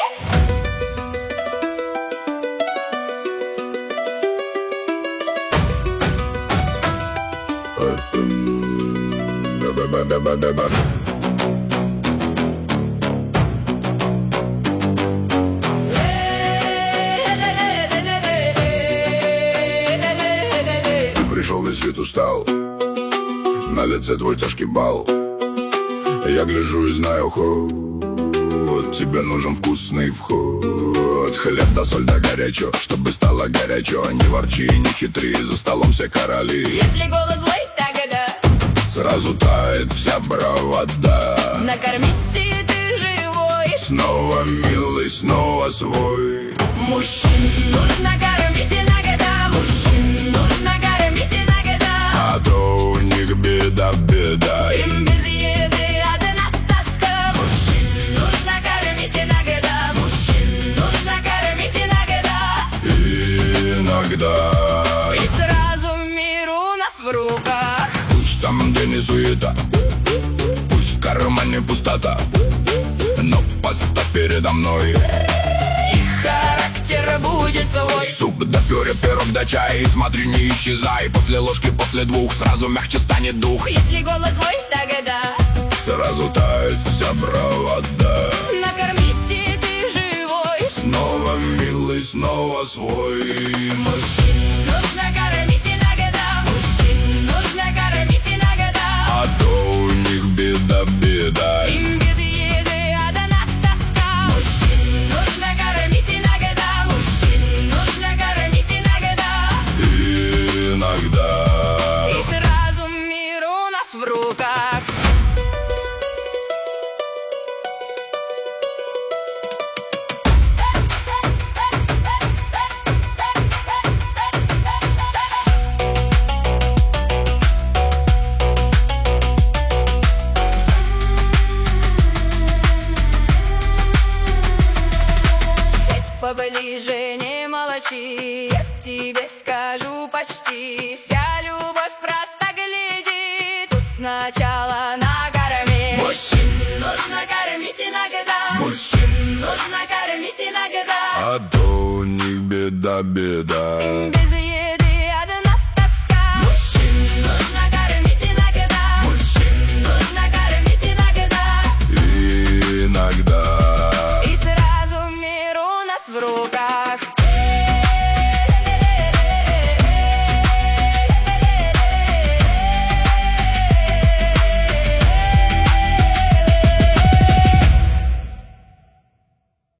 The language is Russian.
Ты пришел, весь вид устал, на лице твой тяжкий бал. Я гляжу и знаю ход, тебе нужен вкусный вход. Хлеб да соль да горячо, чтобы стало горячо. Не ворчи, не хитри, за столом все короли. Если голод злой, тогда сразу тает вся бравада. накормите, ты живой. Снова милый, снова свой. Мужчин нужно кормить иногда. Мужчин нужно кормить иногда. А то у них беда, беда. Им без еды одна тоска. Мужчин нужно кормить иногда. Мужчин нужно кормить иногда. Иногда. И сразу мир у нас в руках. Пусть там где не суета, пусть в кармане пустота, но поставь передо мной. И характер будет свой. Суп да пюре, пирог да чай. Смотри, не исчезай. После ложки, после двух сразу мягче станет дух. Если голод злой, тогда сразу тает вся бравада. накормите, ты живой. Снова милый, снова свой. Мужчин нужно кормить иногда. Мужчин нужно кормить иногда. А то у них беда, беда. Им без еды одна тоска. Мужчин нужно кормить иногда. Мужчин нужно кормить иногда. Иногда. И сразу мир у нас в руках. Поближе не молчи, я тебе скажу почти. Вся любовь просто гляди, тут сначала накорми. Мужчин нужно кормить иногда. Мужчин нужно кормить иногда. А то у них беда, беда. Им без еды